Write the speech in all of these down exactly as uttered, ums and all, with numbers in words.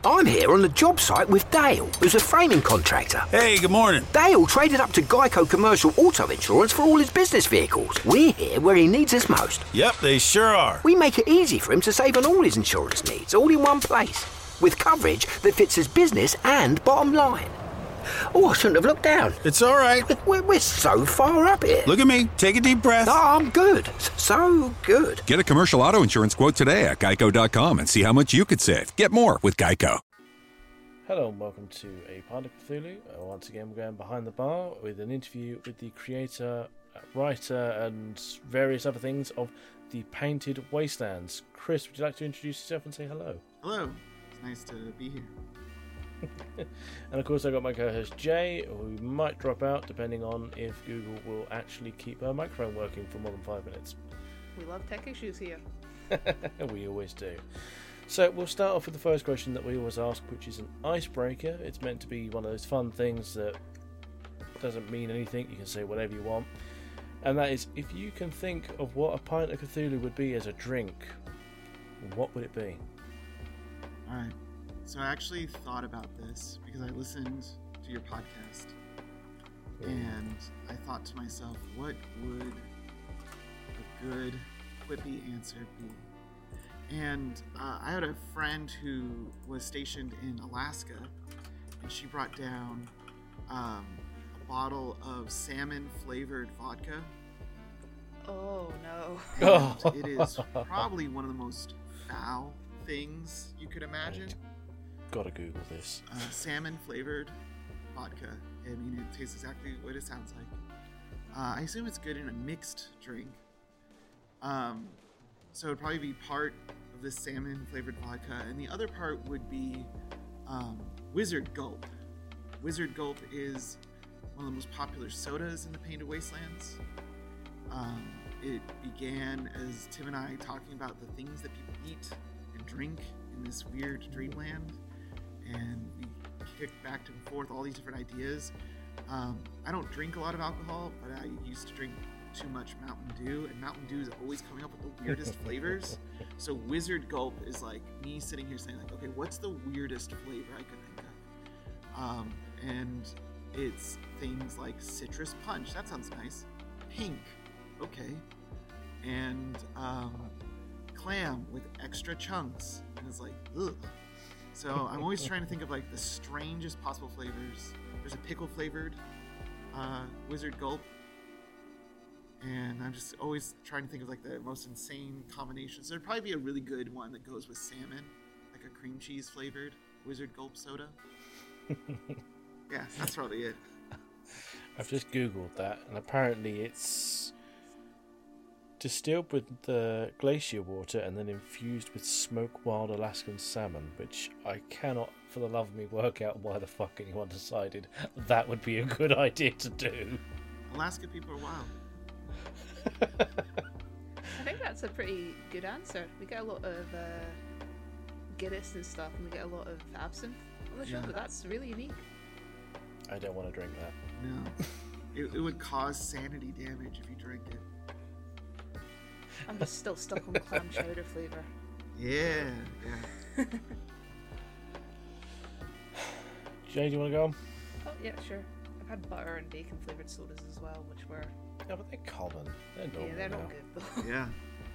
I'm here on the job site with Dale, who's a framing contractor. Hey, good morning. Dale traded up to Geico Commercial Auto Insurance for all his business vehicles. We're here where he needs us most. Yep, they sure are. We make it easy for him to save on all his insurance needs, all in one place, with coverage that fits his business and bottom line. Oh, I shouldn't have looked down. It's all right. We're, we're so far up here. Look at me. Take a deep breath. Oh, I'm good. So good. Get a commercial auto insurance quote today at geico dot com and see how much you could save. Get more with Geico. Hello and welcome to A Pint of Cthulhu. Uh, once again, we're going behind the bar with an interview with the creator, uh, writer, and various other things of the Painted Wastelands. Chris, would you like to introduce yourself and say hello? Hello. It's nice to be here. And of course, I got my co-host Jay, who might drop out depending on if Google will actually keep her microphone working for more than five minutes. We love tech issues here. We always do. So we'll start off with the first question that we always ask, which is an icebreaker. It's meant to be one of those fun things that doesn't mean anything. You can say whatever you want. And that is, if you can think of what a pint of Cthulhu would be as a drink, what would it be? Alright. So I actually thought about this because I listened to your podcast. And I thought to myself, what would a good, quippy answer be? And uh, I had a friend who was stationed in Alaska, and she brought down um, a bottle of salmon-flavored vodka. Oh, no. And it is probably one of the most foul things you could imagine. Gotta Google this. Uh, salmon-flavored vodka. I mean, it tastes exactly what it sounds like. Uh, I assume it's good in a mixed drink. Um, so it would probably be part of this salmon-flavored vodka, and the other part would be um, Wizard Gulp. Wizard Gulp is one of the most popular sodas in the Painted Wastelands. Um, it began as Tim and I talking about the things that people eat and drink in this weird dreamland, and we kicked back and forth all these different ideas. Um, I don't drink a lot of alcohol, but I used to drink too much Mountain Dew, and Mountain Dew is always coming up with the weirdest flavors. So Wizard Gulp is like me sitting here saying, like, okay, what's the weirdest flavor I could think of? Um, and it's things like citrus punch. That sounds nice. Pink. Okay. And um, clam with extra chunks. And it's like, ugh. So I'm always trying to think of like the strangest possible flavors. There's a pickle flavored uh, Wizard Gulp. And I'm just always trying to think of like the most insane combinations. There'd probably be a really good one that goes with salmon, like a cream cheese flavored Wizard Gulp soda. Yeah, that's probably it. I've just Googled that, and apparently it's distilled with the glacier water and then infused with smoked wild Alaskan salmon, which I cannot for the love of me work out why the fuck anyone decided that would be a good idea to do. Alaska people are wild. I think that's a pretty good answer. We get a lot of uh, Guinness and stuff, and we get a lot of absinthe on the show, Yeah. but that's really unique. I don't want to drink that. No. it, it would cause sanity damage if you drink it. I'm just still stuck on clam chowder flavour. Yeah, yeah. Jay, do you want to go on? Oh, yeah, sure. I've had butter and bacon flavoured sodas as well, which were... Yeah, but they're common. They're normal yeah, they're now. not good, though. Yeah.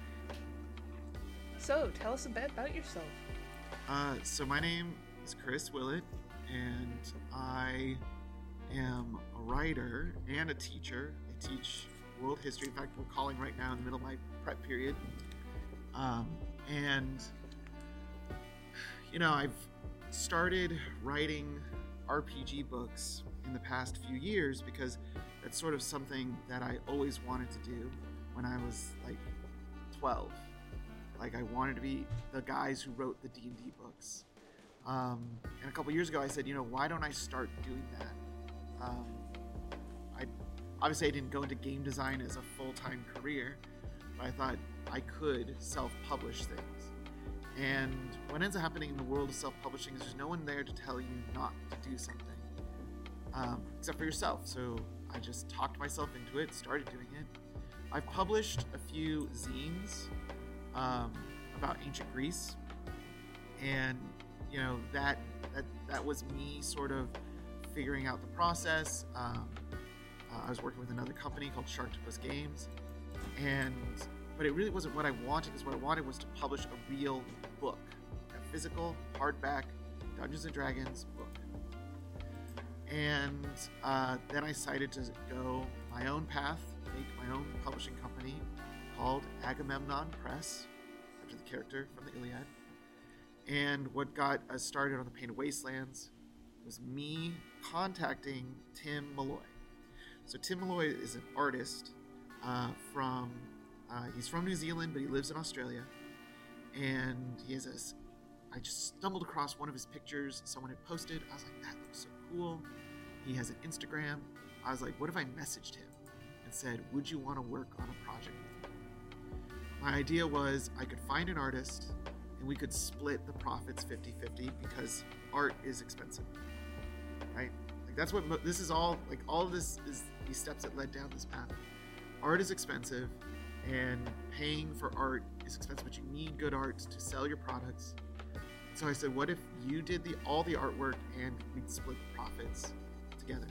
So, tell us a bit about yourself. Uh, so my name is Chris Willett, and I am a writer and a teacher. I teach world history. In fact, we're calling right now in the middle of my prep period. Um, and, you know, I've started writing R P G books in the past few years because that's sort of something that I always wanted to do when I was like twelve. Like I wanted to be the guys who wrote the D and D books. Um, and a couple years ago I said, you know, why don't I start doing that? Um, I obviously I didn't go into game design as a full-time career, but I thought I could self-publish things. And what ends up happening in the world of self-publishing is there's no one there to tell you not to do something, um, except for yourself. So I just talked myself into it, started doing it. I've published a few zines um, about ancient Greece, and you know, that that that was me sort of figuring out the process. Um, uh, I was working with another company called Sharktopus Games, and but it really wasn't what I wanted. Because what I wanted was to publish a real book, a physical, hardback Dungeons and Dragons book. And uh, then I decided to go my own path, make my own publishing company called Agamemnon Press, after the character from the Iliad. And what got us started on the Painted Wastelands was me contacting Tim Malloy. So Tim Malloy is an artist uh, from, uh, he's from New Zealand, but he lives in Australia. And he has a, I just stumbled across one of his pictures someone had posted. I was like, that looks so cool. He has an Instagram. I was like, what if I messaged him and said, would you want to work on a project with me? My idea was I could find an artist and we could split the profits fifty-fifty because art is expensive, right? Like that's what, mo- this is all, like all of this is these steps that led down this path. Art is expensive and paying for art is expensive, but you need good art to sell your products. So I said, what if you did the all the artwork and we'd split the profits together?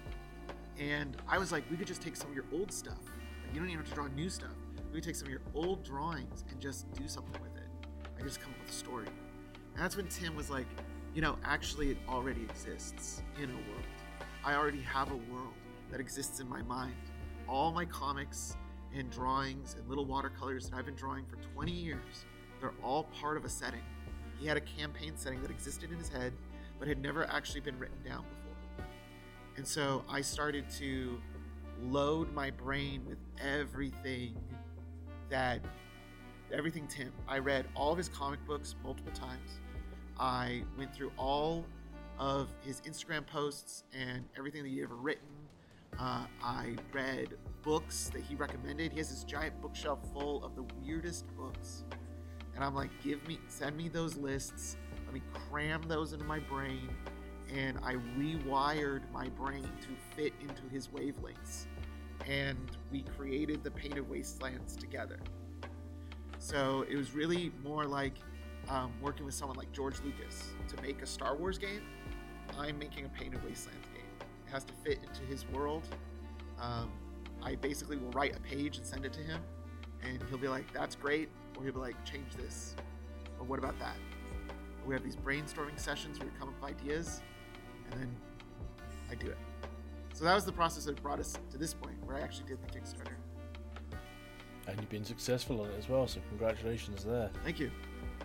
And I was like, we could just take some of your old stuff. Like, you don't even have to draw new stuff. We could take some of your old drawings and just do something with it. I could just come up with a story. And that's when Tim was like, you know, actually it already exists in a world. I already have a world that exists in my mind. All my comics and drawings and little watercolors that I've been drawing for twenty years, they're all part of a setting. He had a campaign setting that existed in his head, but had never actually been written down before. And so I started to load my brain with everything that, everything Tim. I read all of his comic books multiple times. I went through all of his Instagram posts and everything that he ever written. Uh, I read books that he recommended. He has this giant bookshelf full of the weirdest books. And I'm like, give me, send me those lists. Let me cram those into my brain. And I rewired my brain to fit into his wavelengths. And we created the Painted Wastelands together. So it was really more like um, working with someone like George Lucas to make a Star Wars game. I'm making a Painted Wastelands game. It has to fit into his world. Um, I basically will write a page and send it to him. And he'll be like, that's great. Or he'll be like, change this. Or what about that? Or we have these brainstorming sessions where we come up with ideas, and then I do it. So that was the process that brought us to this point, where I actually did the Kickstarter. And you've been successful on it as well, so congratulations there. Thank you.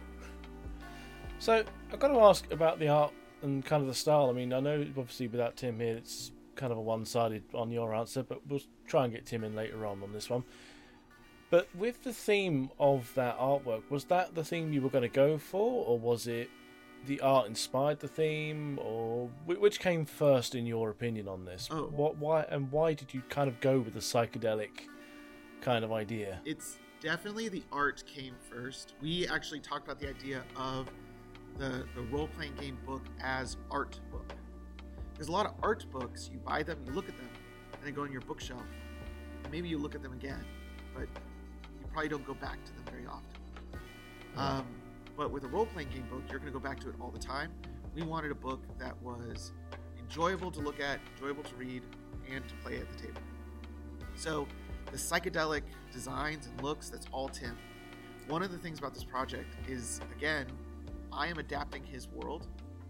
So, I've got to ask about the art and kind of the style. I mean, I know obviously without Tim here, it's kind of a one-sided on your answer, but we'll try and get Tim in later on on this one. But with the theme of that artwork, was that the theme you were going to go for, or was it the art inspired the theme, or which came first in your opinion on this? Oh. What, why, and why did you kind of go with the psychedelic kind of idea? It's definitely the art came first. We actually talked about the idea of the, the role-playing game book as art book. There's a lot of art books. You buy them, you look at them, and they go on your bookshelf. And maybe you look at them again, but probably don't go back to them very often. Um, but with a role-playing game book, you're going to go back to it all the time. We wanted a book that was enjoyable to look at, enjoyable to read, and to play at the table. So the psychedelic designs and looks, that's all Tim. One of the things about this project is, again, I am adapting his world.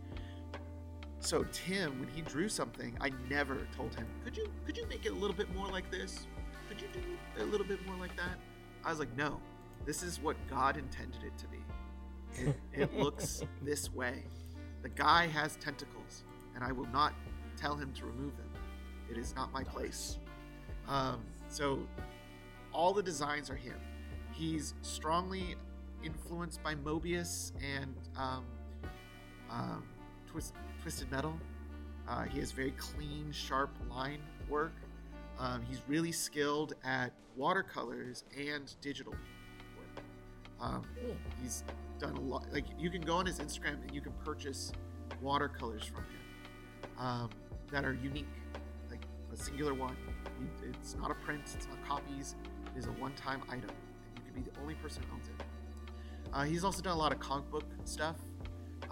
So Tim, when he drew something, I never told him, could you could you make it a little bit more like this? Could you do a little bit more like that? I was like, no, this is what God intended it to be. It, it looks this way. The guy has tentacles, and I will not tell him to remove them. It is not my place. Um, so all the designs are him. He's strongly influenced by Mobius and um, um, Twist, Twisted Metal. Uh, he has very clean, sharp line work. Um, he's really skilled at watercolors and digital work. Um, he's done a lot. Like, you can go on his Instagram and you can purchase watercolors from him um, that are unique, like a singular one. It's not a print. It's not copies. It is a one-time item, and you can be the only person who owns it. Uh, he's also done a lot of comic book stuff, uh, ink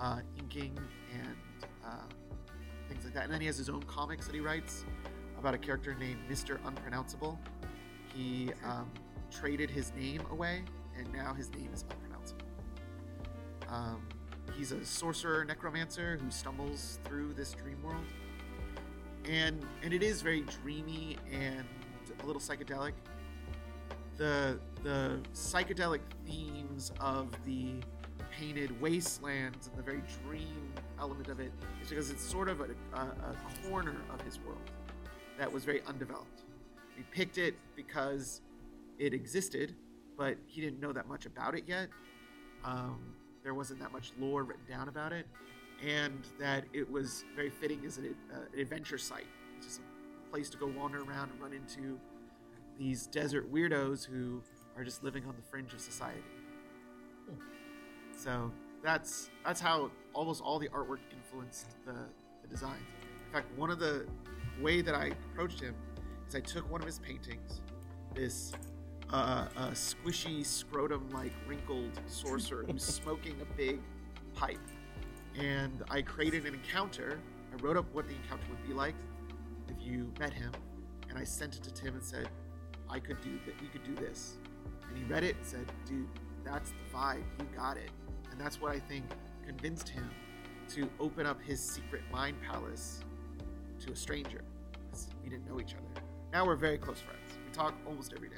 drinking and uh, things like that. And then he has his own comics that he writes about a character named Mister Unpronounceable. He um, traded his name away, and now his name is unpronounceable. Um, he's a sorcerer necromancer who stumbles through this dream world. And, and it is very dreamy and a little psychedelic. The, the psychedelic themes of the painted wastelands and the very dream element of it is because it's sort of a, a, a corner of his world that was very undeveloped. We picked it because it existed, but he didn't know that much about it yet. Um, there wasn't that much lore written down about it, and that it was very fitting as an, uh, an adventure site. It's just a place to go wander around and run into these desert weirdos who are just living on the fringe of society. Hmm. So that's that's how almost all the artwork influenced the, the designs. In fact, one of the way that I approached him is I took one of his paintings, this uh, uh, squishy, scrotum-like, wrinkled sorcerer who's smoking a big pipe, and I created an encounter. I wrote up what the encounter would be like if you met him, and I sent it to Tim and said, I could do that. You could do this. And he read it and said, dude, that's the vibe. You got it. And that's what I think convinced him to open up his secret mind palace to a stranger. We didn't know each other. Now we're very close friends. We talk almost every day.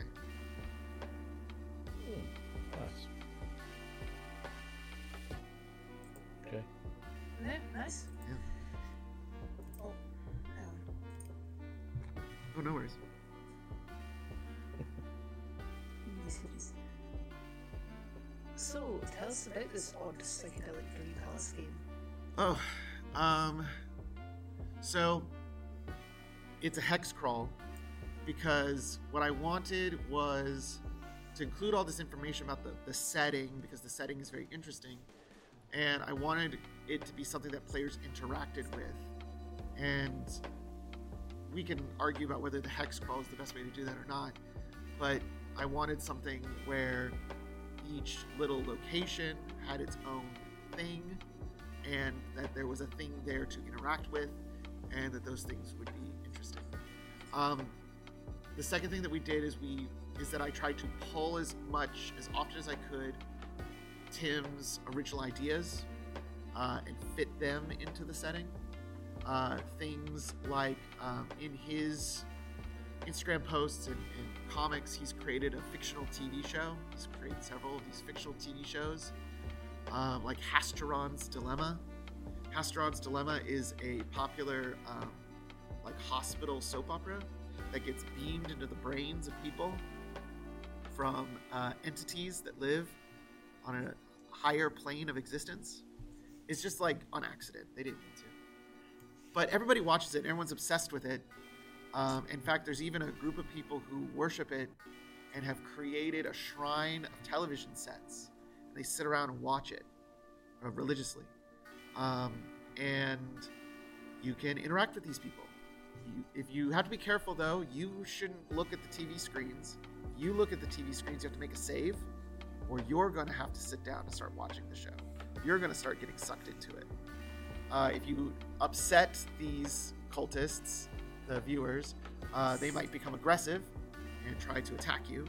Hmm. Nice. Okay. No, nice. Yeah. Oh, um, Oh, no worries. So, tell us about this odd psychedelic dream palace game. Oh, um, so it's a hex crawl because what I wanted was to include all this information about the, the setting, because the setting is very interesting, and I wanted it to be something that players interacted with. And we can argue about whether the hex crawl is the best way to do that or not, but I wanted something where each little location had its own thing, and that there was a thing there to interact with, and that those things would be interesting. Um, the second thing that we did is we is that I tried to pull as much as often as I could Tim's original ideas uh, and fit them into the setting. Uh, things like um, in his Instagram posts and, and comics, he's created a fictional T V show. He's created several of these fictional T V shows, um, like Hasteron's Dilemma. Hasteron's Dilemma is a popular um, like hospital soap opera that gets beamed into the brains of people from uh, entities that live on a higher plane of existence. It's just like on accident. They didn't mean to. But everybody watches it. Everyone's obsessed with it. Um, in fact, there's even a group of people who worship it and have created a shrine of television sets. And they sit around and watch it uh, religiously. Um, and you can interact with these people. You, if you have to be careful, though, you shouldn't look at the T V screens. If you look at the T V screens, you have to make a save, or you're going to have to sit down and start watching the show. You're going to start getting sucked into it. Uh, if you upset these cultists, the viewers, uh, they might become aggressive and try to attack you.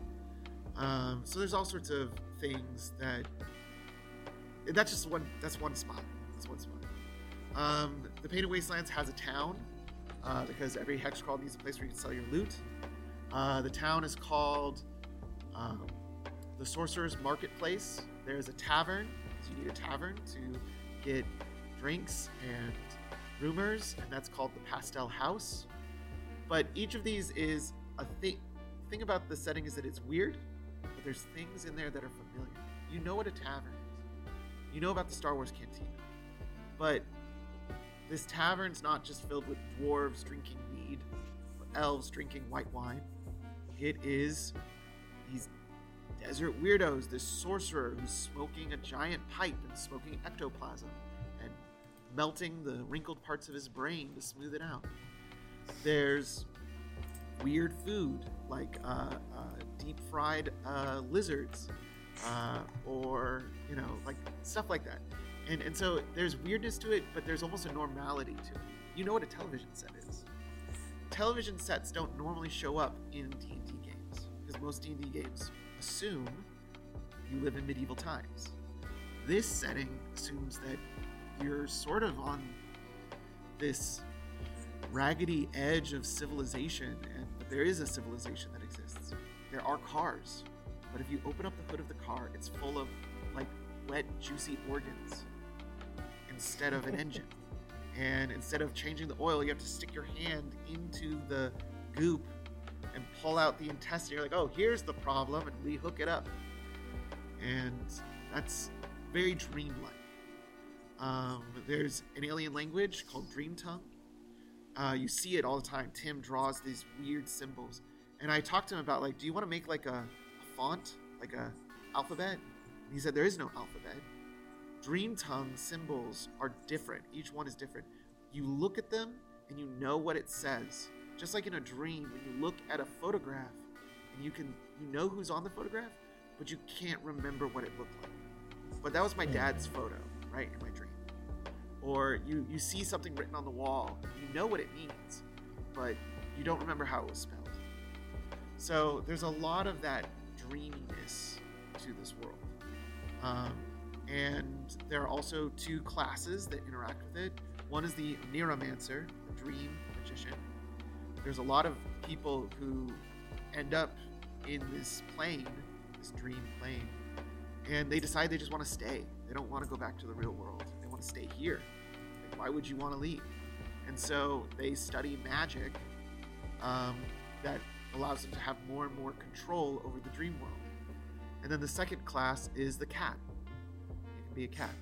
Um, so there's all sorts of things that. That's just one. That's one spot. That's one spot. Um, the Painted Wastelands has a town uh, because every hex crawl needs a place where you can sell your loot. Uh, the town is called um, the Sorcerer's Marketplace. There's a tavern. So you need a tavern to get drinks and rumors, and that's called the Pastel House. But each of these is a thing. The thing about the setting is that it's weird, but there's things in there that are familiar. You know what a tavern is. You know about the Star Wars Cantina. But this tavern's not just filled with dwarves drinking mead, or elves drinking white wine. It is these desert weirdos, this sorcerer who's smoking a giant pipe and smoking ectoplasm and melting the wrinkled parts of his brain to smooth it out. There's weird food like uh, uh, deep fried uh, lizards uh, or, you know, like stuff like that. And and so there's weirdness to it, but there's almost a normality to it. You know what a television set is. Television sets don't normally show up in D and D games, because most D and D games assume you live in medieval times. This setting assumes that you're sort of on this raggedy edge of civilization, and that there is a civilization that exists. There are cars, but if you open up the hood of the car, it's full of like wet, juicy organs instead of an engine. And instead of changing the oil, you have to stick your hand into the goop and pull out the intestine. You're like, oh, here's the problem, and we hook it up. And that's very dreamlike. Um, there's an alien language called Dream Tongue. Uh, you see it all the time. Tim draws these weird symbols. And I talked to him about, like, do you want to make like a, a font, like a alphabet? And he said, there is no alphabet. Dream Tongue symbols are different. Each one is different. You look at them and you know what it says. Just like in a dream, when you look at a photograph and you can you know who's on the photograph, but you can't remember what it looked like. But that was my dad's photo, right, in my dream. Or you, you see something written on the wall, you know what it means, but you don't remember how it was spelled. So there's a lot of that dreaminess to this world. Um, And there are also two classes that interact with it. One is the Neuromancer, the dream magician. There's a lot of people who end up in this plane, this dream plane, and they decide they just want to stay. They don't want to go back to the real world. They want to stay here. Like, why would you want to leave? And so they study magic um, that allows them to have more and more control over the dream world. And then the second class is the cat. Be a cat.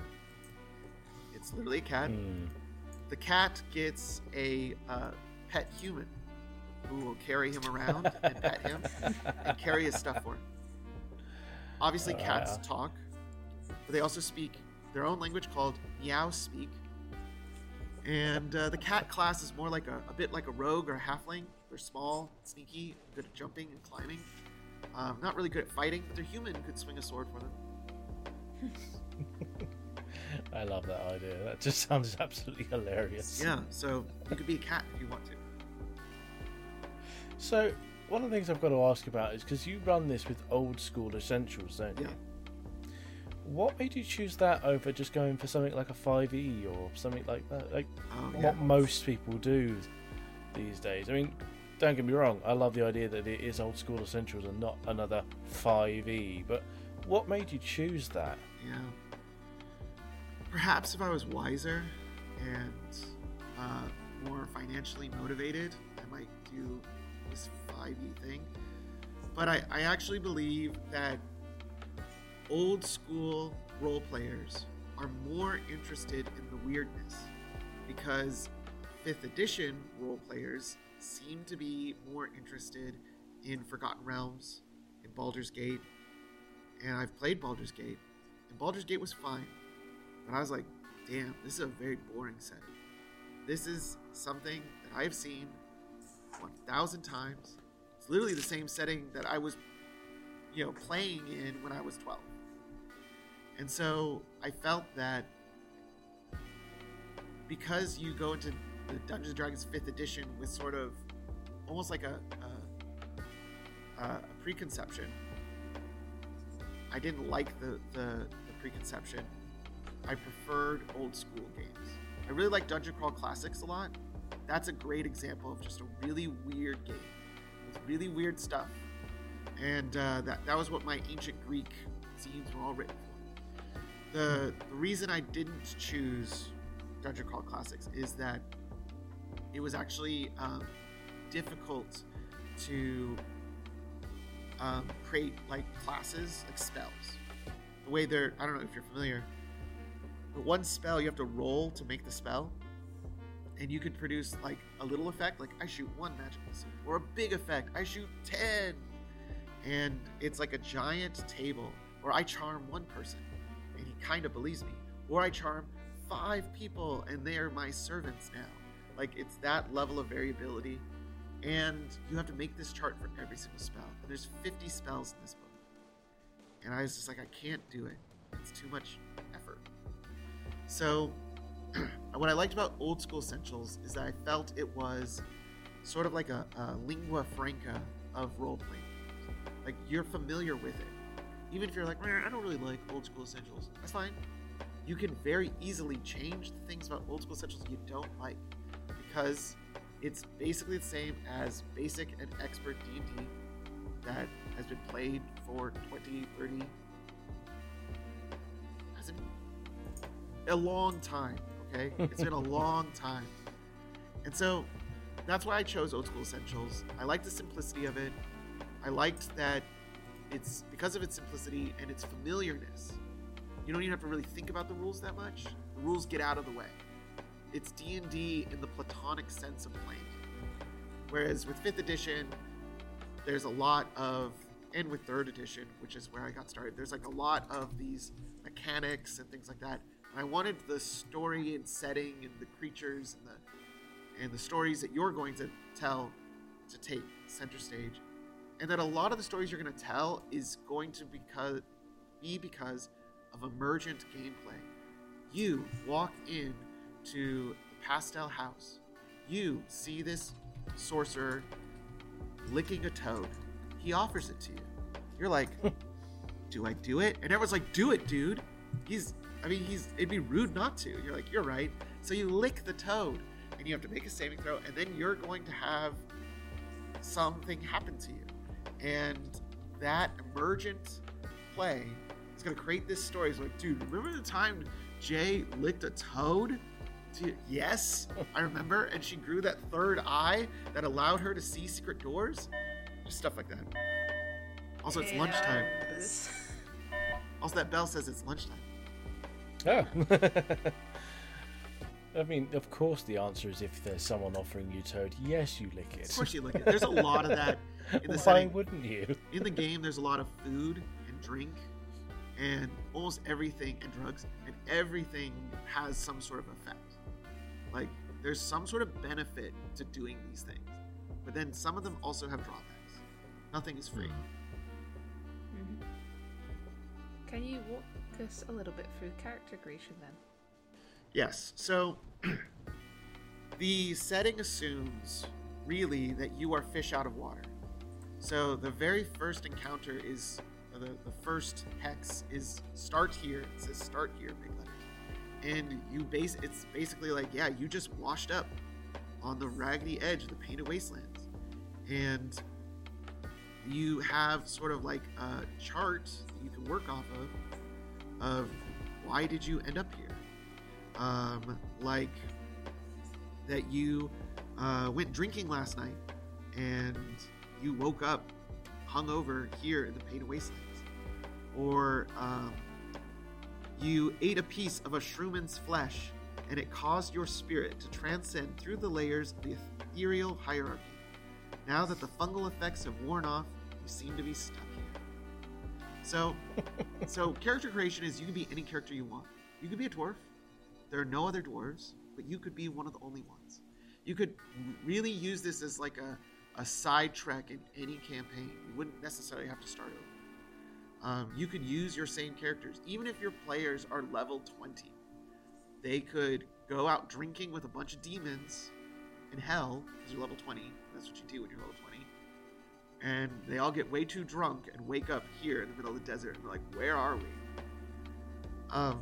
It's literally a cat. Mm. The cat gets a uh, pet human who will carry him around and pet him and carry his stuff for him. Obviously, Uh, cats talk, but they also speak their own language called Meow Speak. And uh, the cat class is more like a, a bit like a rogue or a halfling. They're small, sneaky, good at jumping and climbing. Um, not really good at fighting, but their human could swing a sword for them. I love that idea. That just sounds absolutely hilarious. Yeah, so you could be a cat if you want to. So, one of the things I've got to ask about is because you run this with old school essentials, don't you? Yeah. What made you choose that over just going for something like a five E or something like that? Like Oh, what yeah. most people do these days. I mean, don't get me wrong, I love the idea that it is old school essentials and not another five E, but what made you choose that? Yeah. Perhaps if I was wiser and uh, more financially motivated, I might do this five E thing. But I, I actually believe that old school role players are more interested in the weirdness, because fifth edition role players seem to be more interested in Forgotten Realms, in Baldur's Gate. And I've played Baldur's Gate, and Baldur's Gate was fine. But I was like, damn, this is a very boring setting. This is something that I've seen one thousand times. It's literally the same setting that I was, you know, playing in when I was twelve. And so I felt that because you go into the Dungeons and Dragons fifth edition with sort of almost like a, a, a preconception, I didn't like the, the, the preconception. I preferred old school games. I really like Dungeon Crawl Classics a lot. That's a great example of just a really weird game with really weird stuff. And uh, that, that was what my ancient Greek zines were all written for. The, the reason I didn't choose Dungeon Crawl Classics is that it was actually um, difficult to um, create like classes, like spells. The way they're, I don't know if you're familiar, but one spell you have to roll to make the spell, and you could produce like a little effect, like I shoot one magic missile, or a big effect, I shoot ten, and it's like a giant table, or I charm one person, and he kind of believes me, or I charm five people, and they are my servants now. Like, it's that level of variability, and you have to make this chart for every single spell, and there's fifty spells in this book, and I was just like, I can't do it. It's too much effort. So, what I liked about Old School Essentials is that I felt it was sort of like a, a lingua franca of role-playing. Like, you're familiar with it. Even if you're like, I don't really like Old School Essentials, that's fine. You can very easily change the things about Old School Essentials you don't like, because it's basically the same as basic and expert D and D that has been played for twenty, thirty, hasn't a long time, okay? It's been a long time. And so that's why I chose Old School Essentials. I liked the simplicity of it. I liked that it's, because of its simplicity and its familiarness, you don't even have to really think about the rules that much. The rules get out of the way. It's D and D in the platonic sense of playing. Whereas with fifth edition, there's a lot of, and with third edition, which is where I got started, there's like a lot of these mechanics and things like that. And I wanted the story and setting and the creatures and the and the stories that you're going to tell to take center stage. And that a lot of the stories you're going to tell is going to because, be because of emergent gameplay. You walk in to the Pastel House. You see this sorcerer licking a toad. He offers it to you. You're like, do I do it? And everyone's like, do it, dude. He's, I mean, he's, it'd be rude not to. You're like, you're right. So you lick the toad and you have to make a saving throw, and then you're going to have something happen to you. And that emergent play is going to create this story. It's like, dude, remember the time Jay licked a toad? Dude, yes, I remember. And she grew that third eye that allowed her to see secret doors. Just stuff like that. Also, it's lunchtime. Also, that bell says it's lunchtime. Oh. I mean, of course the answer is if there's someone offering you toad, yes, you lick it. Of course you lick it. There's a lot of that in the Why setting. wouldn't you? In the game, there's a lot of food and drink and almost everything, and drugs, and everything has some sort of effect. Like, there's some sort of benefit to doing these things. But then some of them also have drawbacks. Nothing is free. Mm-hmm. Can you walk us a little bit through character creation then? Yes. So the setting assumes really that you are fish out of water. So the very first encounter is the, the first hex is start here. It says start here, big letters. And you base it's basically like, yeah, you just washed up on the raggedy edge of the Painted Wastelands. And you have sort of like a chart that you can work off of of why did you end up here? Um, like that you uh, went drinking last night and you woke up hungover here in the Painted Wastelands, or um, you ate a piece of a shrooman's flesh and it caused your spirit to transcend through the layers of the ethereal hierarchy. Now that the fungal effects have worn off, you seem to be stuck here. So, so character creation is you can be any character you want. You could be a dwarf. There are no other dwarves, but you could be one of the only ones. You could really use this as like a, a side track in any campaign. You wouldn't necessarily have to start over. Um, you could use your same characters. Even if your players are level twenty, they could go out drinking with a bunch of demons in hell, because you're level twenty. That's what you do when you're level twenty. And they all get way too drunk and wake up here in the middle of the desert and they're like, where are we? Um...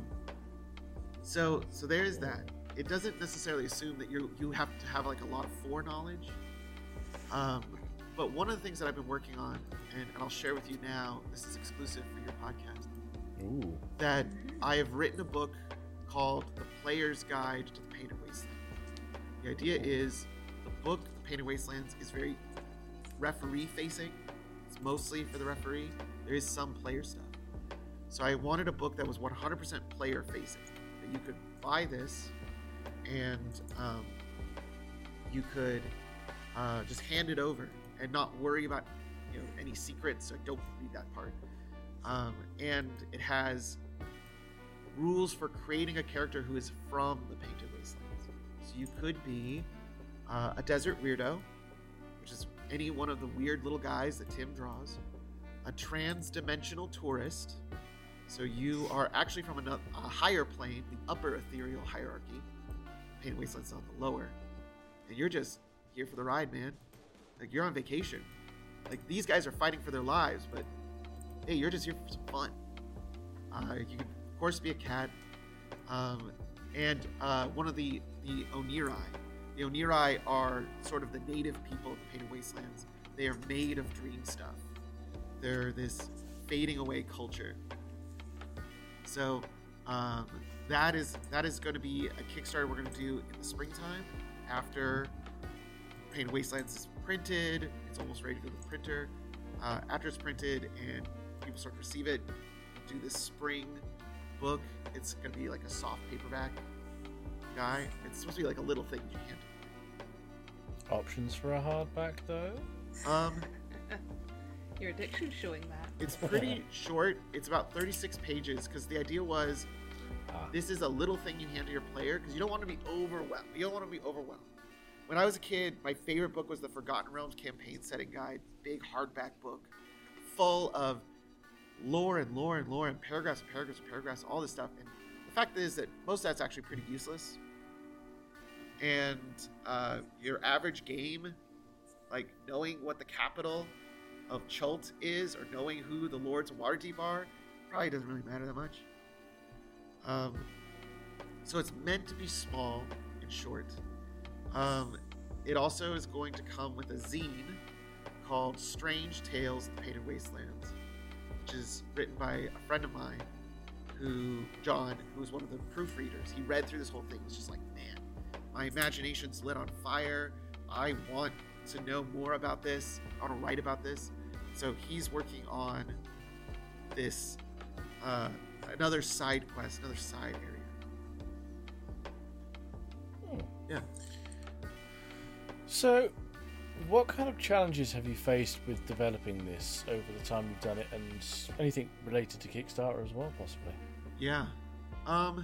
So, so there is that. It doesn't necessarily assume that you you have to have like a lot of foreknowledge. Um, but one of the things that I've been working on, and, and I'll share with you now, this is exclusive for your podcast, Ooh. that I have written a book called The Player's Guide to the Painted Wasteland. The idea is the book, The Painted Wastelands, is very referee-facing. It's mostly for the referee. There is some player stuff. So I wanted a book that was one hundred percent player-facing. You could buy this and um, you could uh, just hand it over and not worry about, you know, any secrets. So don't read that part. Um, and it has rules for creating a character who is from the Painted Wastelands. So you could be uh, a desert weirdo, which is any one of the weird little guys that Tim draws, a trans-dimensional tourist. So you are actually from a, a higher plane, the upper ethereal hierarchy. Painted Wasteland's on the lower. And you're just here for the ride, man. Like, you're on vacation. Like, these guys are fighting for their lives, but hey, you're just here for some fun. Uh, you can, of course, be a cat. Um, and uh, one of the, the Onirai. The Onirai are sort of the native people of the Painted Wastelands. They are made of dream stuff. They're this fading away culture. So um, that is that is going to be a Kickstarter we're going to do in the springtime after Painted Wastelands is printed. It's almost ready to go to the printer. Uh, after it's printed and people start to receive it, do this spring book. It's going to be like a soft paperback guy. It's supposed to be like a little thing you can't. Options for a hardback, though? Um, Your addiction's showing that. it's pretty short. It's about thirty-six pages because the idea was Ah. this is a little thing you hand to your player because you don't want to be overwhelmed. You don't want to be overwhelmed. When I was a kid, my favorite book was the Forgotten Realms Campaign Setting Guide. Big hardback book full of lore and lore and lore and paragraphs and paragraphs and paragraphs, all this stuff. And the fact is that most of that's actually pretty useless. And uh, your average game, like knowing what the capital of Chult is or knowing who the Lords of Waterdeep are, probably doesn't really matter that much. Um, so it's meant to be small and short. Um, it also is going to come with a zine called Strange Tales of the Painted Wastelands, which is written by a friend of mine, who John, who was one of the proofreaders. He read through this whole thing. He was just like, man, my imagination's lit on fire. I want to know more about this. I want to write about this. So he's working on this, uh, another side quest, another side area. Hmm. Yeah. So, what kind of challenges have you faced with developing this over the time you've done it, and anything related to Kickstarter as well, possibly? Yeah. Um,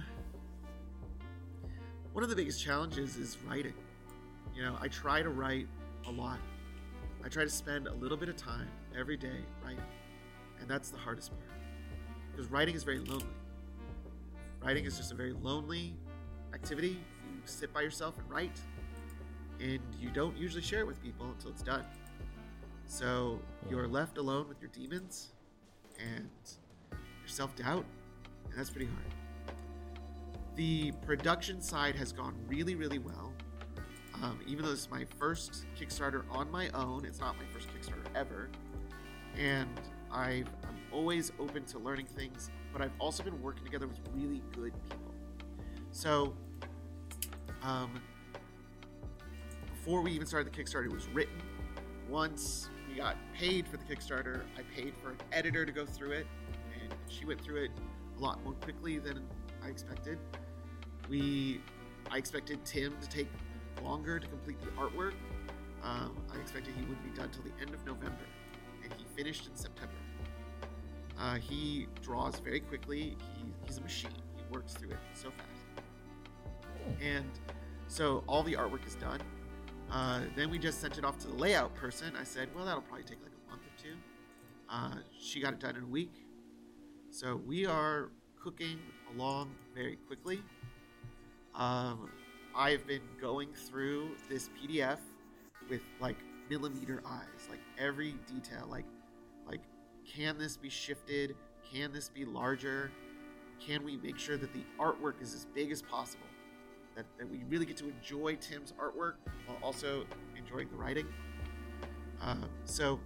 one of the biggest challenges is writing. You know, I try to write a lot. I try to spend a little bit of time every day writing. And that's the hardest part. Because writing is very lonely. Writing is just a very lonely activity. You sit by yourself and write. And you don't usually share it with people until it's done. So you're left alone with your demons and your self-doubt. And that's pretty hard. The production side has gone really, really well. Um, even though this is my first Kickstarter on my own, it's not my first Kickstarter ever. And I've, I'm always open to learning things, but I've also been working together with really good people. So, um, before we even started the Kickstarter, it was written. Once we got paid for the Kickstarter, I paid for an editor to go through it, and she went through it a lot more quickly than I expected. We, I expected Tim to take longer to complete the artwork. Um, I expected he wouldn't be done till the end of November, and he finished in September. Uh, he draws very quickly. He, he's a machine. He works through it so fast. And so all the artwork is done. Uh, then we just sent it off to the layout person. I said, well, that'll probably take like a month or two. Uh, she got it done in a week. So we are cooking along very quickly. Um, I've been going through this P D F with like millimeter eyes, like every detail, like, like, can this be shifted? Can this be larger? Can we make sure that the artwork is as big as possible? That, that we really get to enjoy Tim's artwork while also enjoying the writing. Uh, so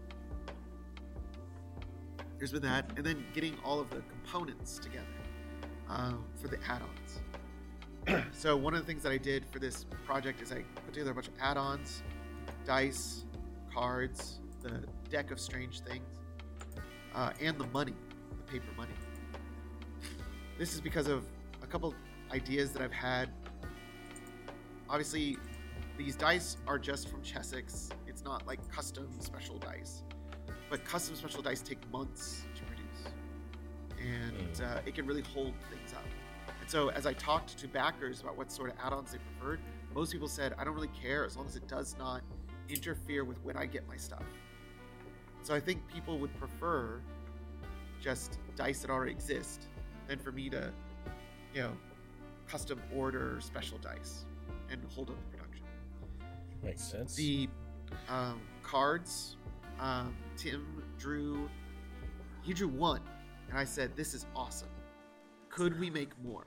there's been that, and then getting all of the components together um, for the add-ons. So one of the things that I did for this project is I put together a bunch of add-ons, dice, cards, the deck of strange things, uh, and the money, the paper money. This is because of a couple ideas that I've had. Obviously, these dice are just from Chessex. It's not like custom special dice. But custom special dice take months to produce. And uh, it can really hold things up. And so as I talked to backers about what sort of add-ons they preferred, most people said, I don't really care as long as it does not interfere with when I get my stuff. So I think people would prefer just dice that already exist than for me to, you know, custom order special dice and hold up the production. Makes sense. The um, cards, um, Tim drew, he drew one, and I said, "This is awesome. Could we make more?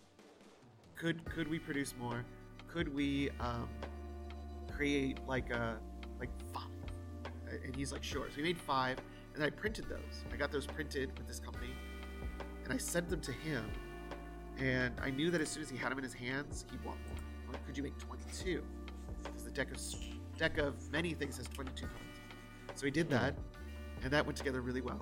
Could could we produce more? Could we um, create like a like five?" And he's like, "Sure." So we made five, and I printed those. I got those printed with this company, and I sent them to him. And I knew that as soon as he had them in his hands, he'd want more. I'm like, could you make twenty-two? Because the deck of deck of many things has twenty-two cards. So he did that, and that went together really well.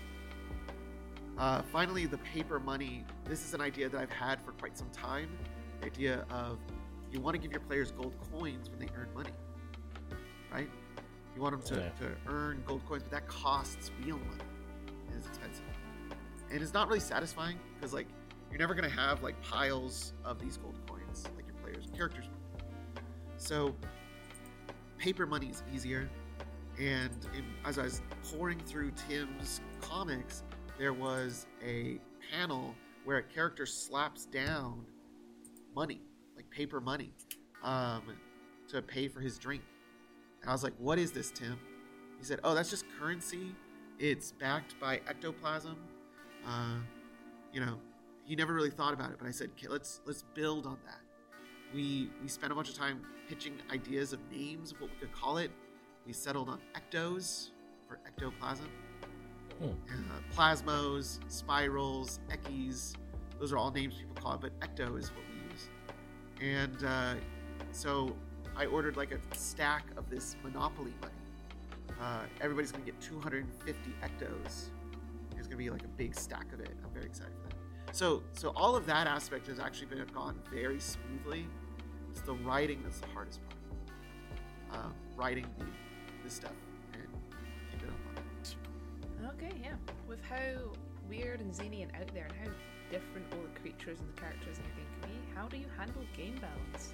Uh, finally, the paper money. This is an idea that I've had for quite some time. The idea of you want to give your players gold coins when they earn money, right? You want them to, Yeah. to earn gold coins, but that costs real money. And it's expensive. And it's not really satisfying because, like, you're never going to have, like, piles of these gold coins like your players' characters would. So, paper money is easier. And in, as I was pouring through Tim's comics, there was a panel where a character slaps down money, like paper money, um, to pay for his drink. And I was like, "What is this, Tim?" He said, "Oh, that's just currency. It's backed by ectoplasm." Uh, you know, he never really thought about it, but I said, "Okay, let's let's build on that." We we spent a bunch of time pitching ideas of names of what we could call it. We settled on ectos for ectoplasm. Hmm. Uh, plasmos, spirals, eckies, those are all names people call it, but ecto is what we use. And uh, so I ordered like a stack of this Monopoly money. Uh, everybody's going to get two hundred fifty ectos. There's going to be like a big stack of it. I'm very excited for that. So, so all of that aspect has actually been gone very smoothly. It's the writing that's the hardest part. Uh, writing the, this stuff and keep it up on it. Okay, yeah. With how weird and zany and out there and how different all the creatures and the characters and everything can be, how do you handle game balance?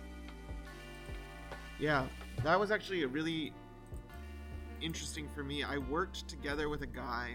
Yeah, that was actually a really interesting for me. I worked together with a guy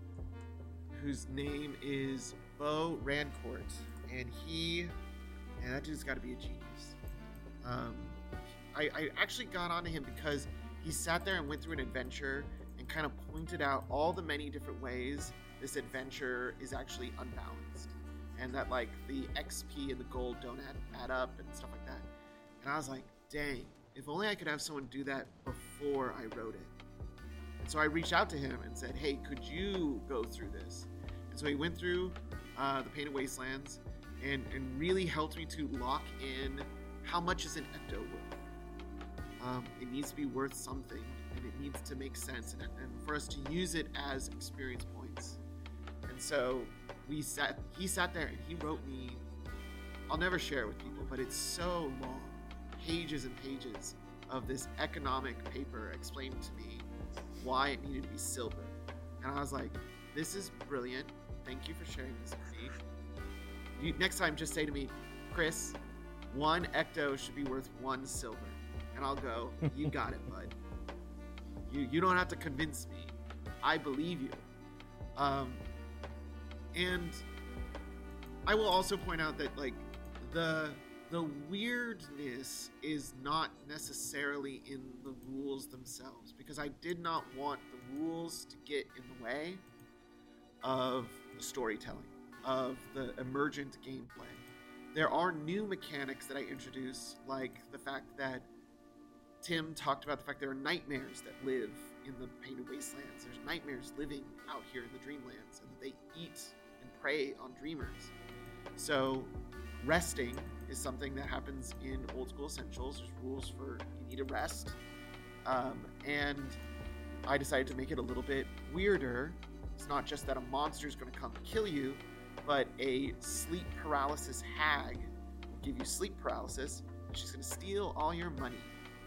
whose name is Bo Rancourt, and he, and that dude's got to be a genius. Um, I, I actually got onto him because he sat there and went through an adventure and kind of pointed out all the many different ways this adventure is actually unbalanced, and that like the X P and the gold don't add, add up and stuff like that. And I was like, dang, if only I could have someone do that before I wrote it. And so I reached out to him and said, hey, could you go through this? And so he went through uh, the Painted Wastelands and, and really helped me to lock in how much is an ecto worth. Um, it needs to be worth something, and it needs to make sense, and, and for us to use it as experience points. And so we sat, he sat there and he wrote me, I'll never share it with people, but it's so long, pages and pages of this economic paper explaining to me why it needed to be silver. And I was like, this is brilliant. Thank you for sharing this with me. You, next time, just say to me, Chris, one ecto should be worth one silver. And I'll go, you got it, bud. You you don't have to convince me. I believe you. Um, and I will also point out that like the the weirdness is not necessarily in the rules themselves, because I did not want the rules to get in the way of the storytelling, of the emergent gameplay. There are new mechanics that I introduce, like the fact that Tim talked about the fact there are nightmares that live in the Painted Wastelands. There's nightmares living out here in the Dreamlands, and they eat and prey on dreamers. So resting is something that happens in Old School Essentials. There's rules for you need to rest. Um, and I decided to make it a little bit weirder. It's not just that a monster is going to come kill you, but a sleep paralysis hag will give you sleep paralysis, and she's going to steal all your money.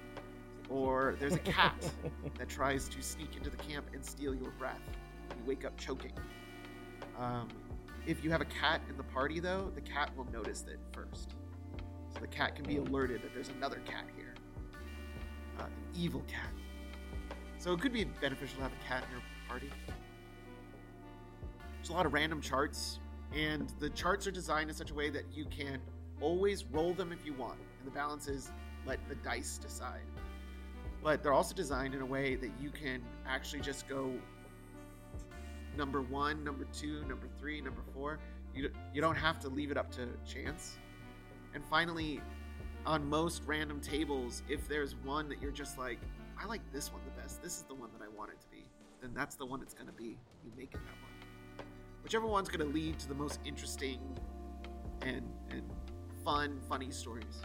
Or there's a cat that tries to sneak into the camp and steal your breath. You wake up choking. Um, if you have a cat in the party, though, the cat will notice it first. So the cat can be alerted that there's another cat here. Uh, an evil cat. So it could be beneficial to have a cat in your party. There's a lot of random charts And the charts are designed in such a way that you can always roll them if you want. And the balance is let the dice decide. But they're also designed in a way that you can actually just go number one, number two, number three, number four. You, you don't have to leave it up to chance. And finally, on most random tables, if there's one that you're just like, I like this one the best, this is the one that I want it to be, then that's the one it's going to be. You make it that one. Whichever one's going to lead to the most interesting and, and fun, funny stories.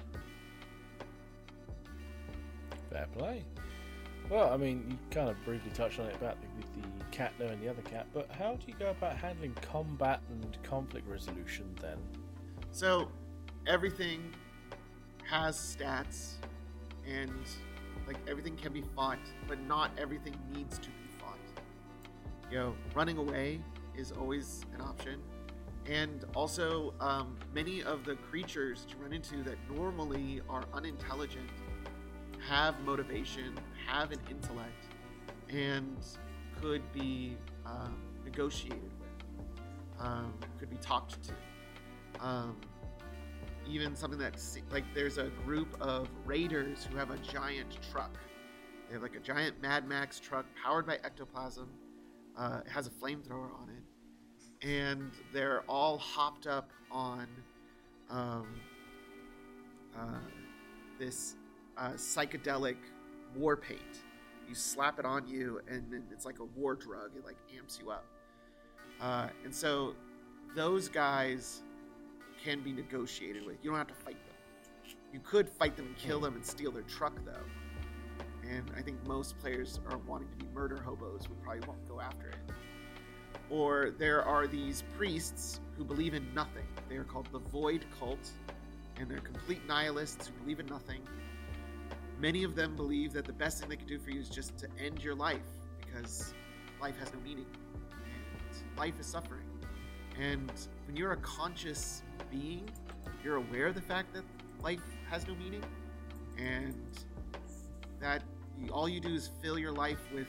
Fair play. Well, I mean, you kind of briefly touched on it about the, with the cat there and the other cat, but how do you go about handling combat and conflict resolution then? So, everything has stats, and like everything can be fought, but not everything needs to be fought. You know, running away is always an option, and also um, many of the creatures that you run into that normally are unintelligent have motivation, have an intellect, and could be uh, negotiated with, um, could be talked to. Um, even something that's like there's a group of raiders who have a giant truck. They have like a giant Mad Max truck powered by ectoplasm. Uh, it has a flamethrower on it, and they're all hopped up on um, uh, this uh, psychedelic war paint. You slap it on you, and then it's like a war drug. It like amps you up. Uh, and so those guys can be negotiated with. You don't have to fight them. You could fight them and kill them and steal their truck, though. And I think most players are wanting to be murder hobos would probably won't go after it. Or there are these priests who believe in nothing. They are called the Void Cult, and they're complete nihilists who believe in nothing. Many of them believe that the best thing they can do for you is just to end your life, because life has no meaning, and life is suffering. And when you're a conscious being, you're aware of the fact that life has no meaning, and that you, all you do is fill your life with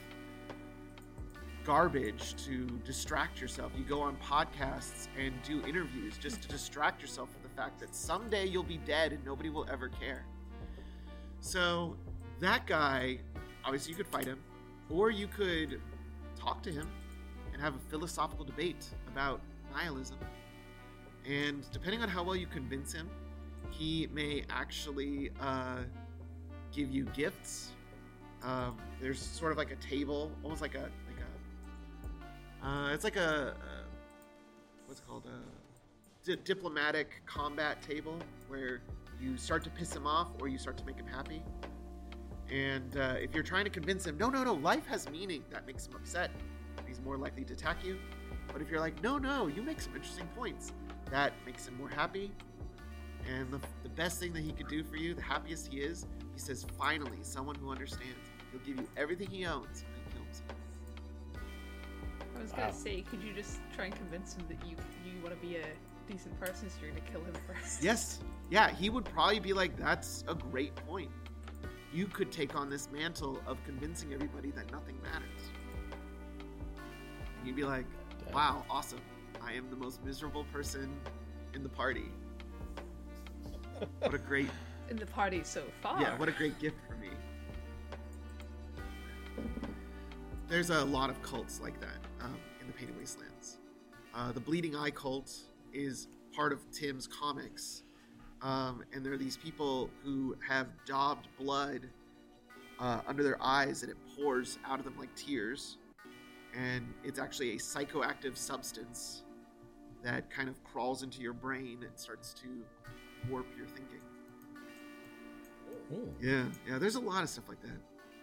garbage to distract yourself. You go on podcasts and do interviews just to distract yourself from the fact that someday you'll be dead and nobody will ever care. So that guy, obviously you could fight him, or you could talk to him and have a philosophical debate about nihilism. And depending on how well you convince him, he may actually uh, give you gifts. Um, there's sort of like a table, almost like a like a. Uh, it's like a, a what's it called a di- diplomatic combat table where you start to piss him off or you start to make him happy. And uh, if you're trying to convince him, no, no, no, life has meaning, that makes him upset. He's more likely to attack you. But if you're like, no, no, you make some interesting points, that makes him more happy. And the, the best thing that he could do for you, the happiest he is, he says, finally, someone who understands. He'll give you everything he owns and kill himself. I was Wow. gonna say, could you just try and convince him that you you want to be a decent person, so you're gonna kill him first? Yes. Yeah, he would probably be like, that's a great point. You could take on this mantle of convincing everybody that nothing matters. And you'd be like, wow, awesome. I am the most miserable person in the party. What a great... In the party so far. Yeah, what a great gift for me. There's a lot of cults like that um, in the Painted Wastelands. Uh, the Bleeding Eye cult is part of Tim's comics. Um, and there are these people who have daubed blood uh, under their eyes, and it pours out of them like tears. And it's actually a psychoactive substance that kind of crawls into your brain and starts to warp your thinking. Ooh. Yeah, yeah, there's a lot of stuff like that.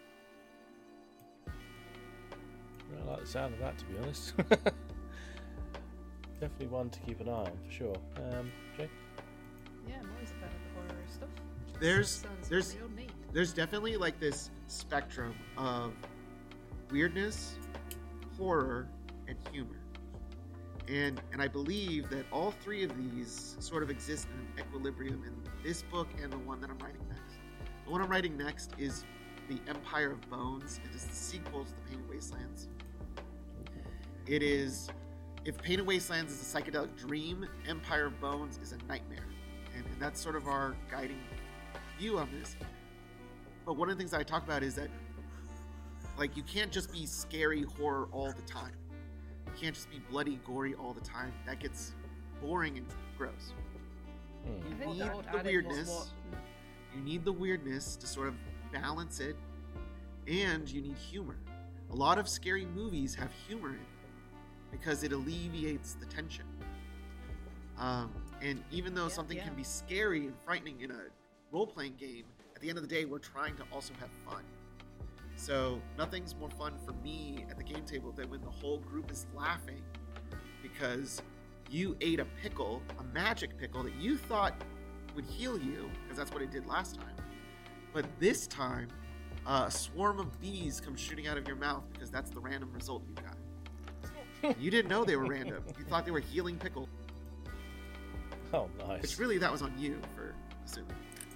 I like the sound of that, to be honest. Definitely one to keep an eye on, for sure. Um, Jay? Yeah, I'm always about the horror stuff. There's Sounds there's real neat. there's definitely like this spectrum of weirdness, horror, and humor. And and I believe that all three of these sort of exist in an equilibrium in this book and the one that I'm writing next. The one I'm writing next is The Empire of Bones. It is the sequel to The Painted Wastelands. It is if Painted Wastelands is a psychedelic dream, Empire of Bones is a nightmare. And, and that's sort of our guiding view on this. But one of the things that I talk about is that, like, you can't just be scary horror all the time. You can't just be bloody, gory all the time. That gets boring and gross. Hmm. You I think need the old the adage weirdness. was what. You need the weirdness to sort of balance it, and you need humor. A lot of scary movies have humor in it because it alleviates the tension. Um, and even though Yeah, something yeah. can be scary and frightening in a role-playing game, at the end of the day, we're trying to also have fun. So nothing's more fun for me at the game table than when the whole group is laughing because you ate a pickle, a magic pickle that you thought would heal you, because that's what it did last time. But this time, uh, a swarm of bees come shooting out of your mouth because that's the random result you got. You didn't know they were random. You thought they were healing pickle. Oh, nice. Which really, that was on you for assuming.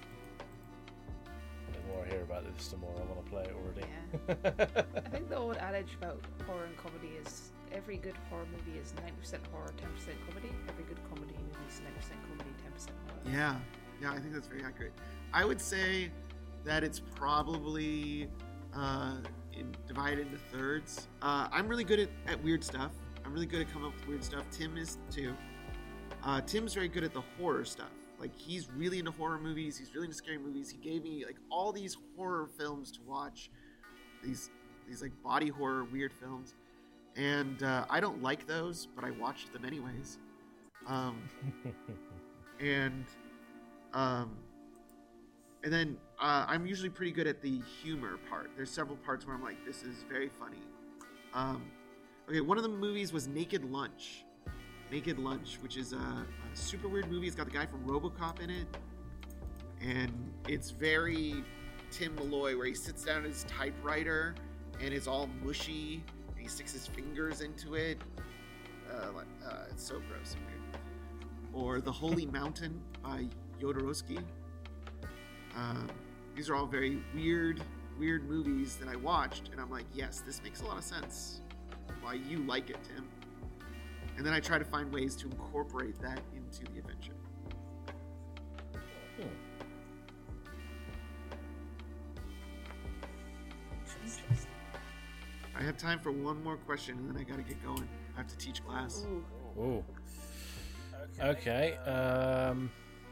The more I hear about this, the more I want to play it already. Yeah. I think the old adage about horror and comedy is every good horror movie is ninety percent horror, ten percent comedy. Every good comedy movie is ninety percent comedy, ten percent horror. Yeah, yeah, I think that's very accurate. I would say that it's probably uh, in, divided into thirds. Uh, I'm really good at, at weird stuff. I'm really good at coming up with weird stuff. Tim is too. Uh, Tim's very good at the horror stuff. Like, he's really into horror movies. He's really into scary movies. He gave me like all these horror films to watch. These these like body horror weird films, and uh, I don't like those, but I watched them anyways. Um, and um, and then uh, I'm usually pretty good at the humor part. There's several parts where I'm like, this is very funny. Um, okay, one of the movies was Naked Lunch. Naked Lunch, which is a, a super weird movie. It's got the guy from RoboCop in it, and it's very Tim Malloy, where he sits down at his typewriter and it's all mushy, and he sticks his fingers into it. Uh, like, uh, it's so gross and weird. Or The Holy Mountain by Jodorowsky. Um, these are all very weird, weird movies that I watched, and I'm like, yes, this makes a lot of sense. Why you like it, Tim. And then I try to find ways to incorporate that into the adventure. Hmm. I have time for one more question, and then I gotta get going. I have to teach class. Ooh. Ooh. Okay. Um.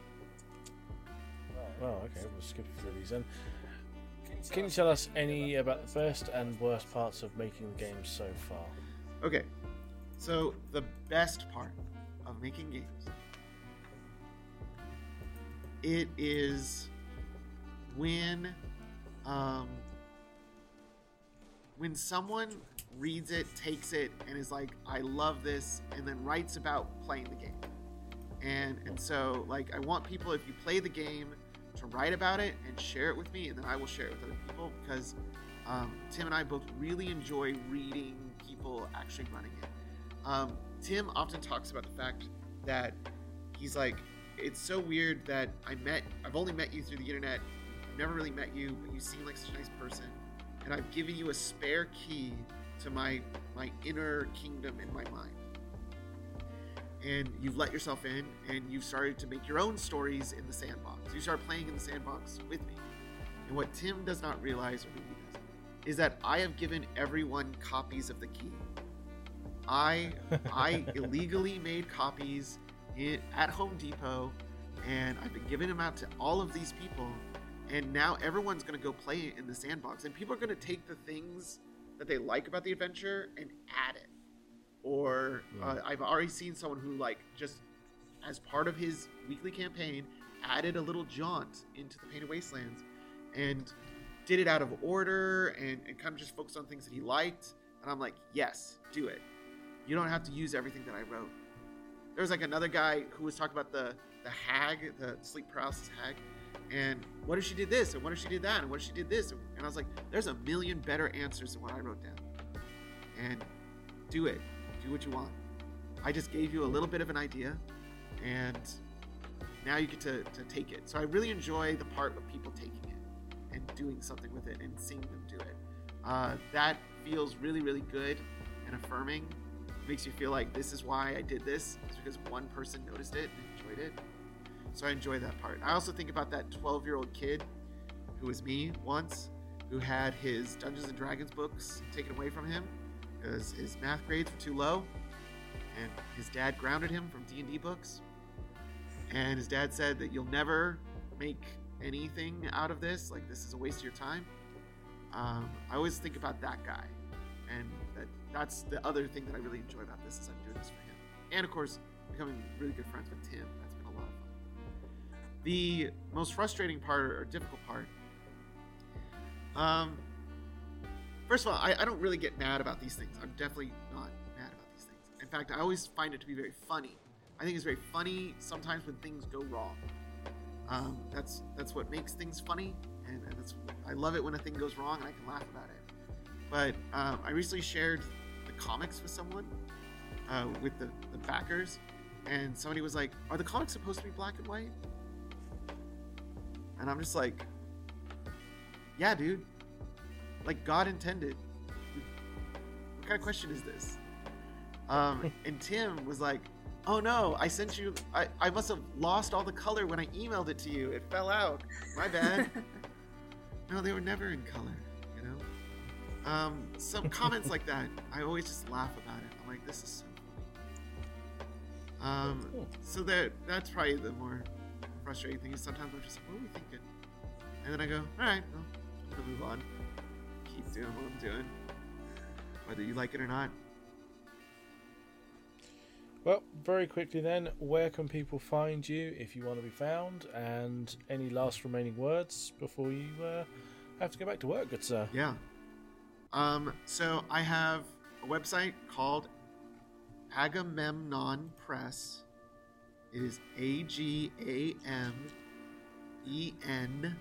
Well, okay. We'll skip through these then. Can you tell us any about the best and worst parts of making the game so far? Okay, so the best part of making games, it is when um, when someone reads it, takes it, and is like, I love this, and then writes about playing the game. And and so, like, I want people, if you play the game, to write about it and share it with me, and then I will share it with other people, because um, Tim and I both really enjoy reading people actually running it. Um, Tim often talks about the fact that he's like, it's so weird that I met, I've only met you through the internet, I've never really met you, but you seem like such a nice person, and I've given you a spare key to my my inner kingdom in my mind. And you've let yourself in, and you've started to make your own stories in the sandbox. You start playing in the sandbox with me. And what Tim does not realize, or maybe he doesn't, is that I have given everyone copies of the key. I I illegally made copies in, at Home Depot, and I've been giving them out to all of these people. And now everyone's going to go play it in the sandbox, and people are going to take the things that they like about the adventure and add it. Or uh, I've already seen someone who, like, just as part of his weekly campaign, added a little jaunt into the Painted Wastelands and did it out of order and, and kind of just focused on things that he liked. And I'm like, yes, do it. You don't have to use everything that I wrote. There's like another guy who was talking about the, the hag, the sleep paralysis hag. And what if she did this? And what if she did that? And what if she did this? And I was like, there's a million better answers than what I wrote down. And do it. Do what you want. I just gave you a little bit of an idea, and now you get to, to take it. So I really enjoy the part of people taking it and doing something with it and seeing them do it. Uh, that feels really, really good and affirming. makes you feel like this is why I did this. It's because one person noticed it and enjoyed it. So I enjoy that part. I also think about that twelve-year-old kid who was me once, who had his Dungeons and Dragons books taken away from him because his math grades were too low, and his dad grounded him from D and D books. And his dad said that you'll never make anything out of this. Like, this is a waste of your time. Um, I always think about that guy. And that that's the other thing that I really enjoy about this is I'm doing this for him. And, of course, becoming really good friends with Tim. That's been a lot of fun. The most frustrating part or difficult part, um, first of all, I, I don't really get mad about these things. I'm definitely not mad about these things. In fact, I always find it to be very funny. I think it's very funny sometimes when things go wrong. Um, that's that's what makes things funny, and, and that's I love it when a thing goes wrong and I can laugh about it. But um, I recently shared the comics with someone, uh, with the, the backers, and somebody was like, "Are the comics supposed to be black and white?" And I'm just like, "Yeah, dude. Like God intended. What kind of question is this?" Um, and Tim was like, "Oh no, I sent you, I, I must have lost all the color when I emailed it to you. It fell out. My bad." No, they were never in color, you know? Um, some comments like that, I always just laugh about it. I'm like, this is so funny. Um, so that that's probably the more frustrating thing is sometimes I'm just like, what are we thinking? And then I go, all right, well, I'm gonna move on. Keep doing what I'm doing. Whether you like it or not. Well, very quickly then, where can people find you if you want to be found? And any last remaining words before you uh, have to go back to work, good sir? Yeah. Um, so I have a website called Agamemnon Press. It is A G A M E N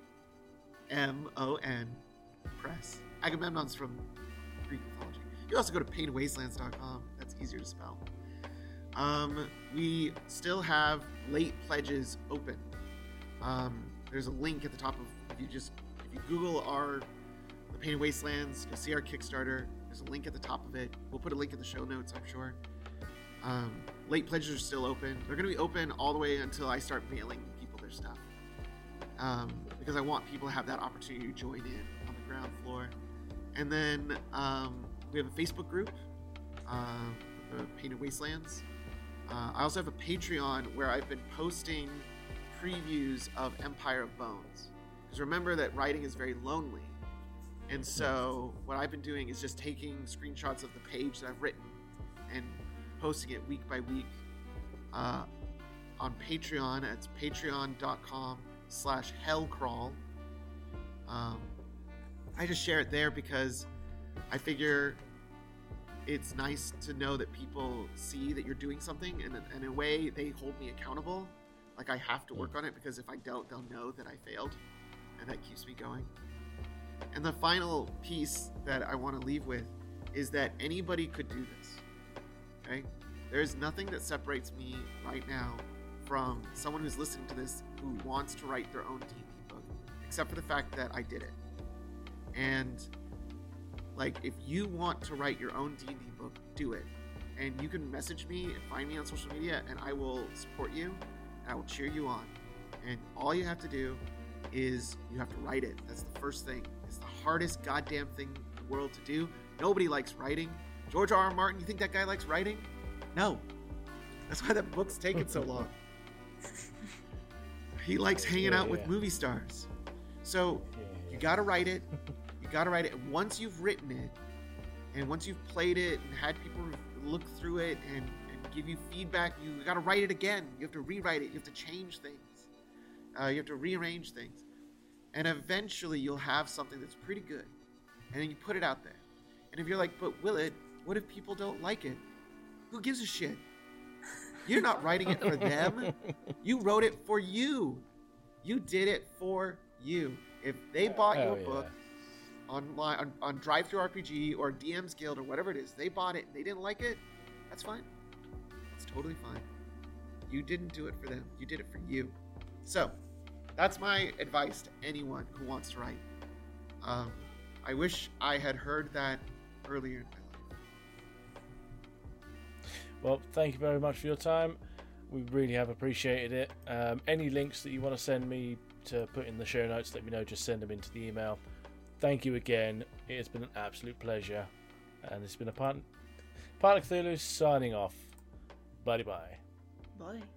M O N Press. Agamemnon's from Greek mythology. You also go to painted wastelands dot com. That's easier to spell. Um, we still have late pledges open. Um, there's a link at the top of, if you just, if you Google our, the Painted Wastelands, you'll see our Kickstarter. There's a link at the top of it. We'll put a link in the show notes, I'm sure. Um, late pledges are still open. They're going to be open all the way until I start mailing people their stuff. Um, because I want people to have that opportunity to join in on the ground floor. And then, um, we have a Facebook group, uh, the Painted Wastelands. Uh, I also have a Patreon where I've been posting previews of Empire of Bones. Because remember that writing is very lonely. And so what I've been doing is just taking screenshots of the page that I've written and posting it week by week uh, on Patreon. It's patreon.com slash hellcrawl. Um, I just share it there because I figure it's nice to know that people see that you're doing something, and, and in a way they hold me accountable. Like I have to work on it, because if I don't, they'll know that I failed, and that keeps me going. And the final piece that I want to leave with is that anybody could do this. Okay? There's nothing that separates me right now from someone who's listening to this who wants to write their own D and D book, except for the fact that I did it. And like, if you want to write your own D and D book, do it. And you can message me and find me on social media, and I will support you, and I will cheer you on. And all you have to do is you have to write it. That's the first thing. It's the hardest goddamn thing in the world to do. Nobody likes writing. George R. R. Martin, you think that guy likes writing? No. That's why that book's taken so long. He likes hanging yeah, out with yeah. movie stars. So Yeah, yeah. you gotta write it. You gotta write it. And once you've written it, and once you've played it and had people look through it and, and give you feedback, you gotta write it again. You have to rewrite it. You have to change things. Uh, you have to rearrange things. And eventually you'll have something that's pretty good. And then you put it out there. And if you're like, but will it? What if people don't like it? Who gives a shit? You're not writing it for them. You wrote it for you. You did it for you. If they bought Oh, your yeah. book online on, on DriveThruRPG or D M's Guild or whatever it is, they bought it and they didn't like it, that's fine. It's totally fine. You didn't do it for them. You did it for you. So that's my advice to anyone who wants to write. Um, I wish I had heard that earlier in my life. Well, thank you very much for your time. We really have appreciated it. Um, any links that you want to send me to put in the show notes, let me know. Just send them into the email. Thank you again. It has been an absolute pleasure. And it's been a Partner Cthulhu signing off. Bye bye. Bye.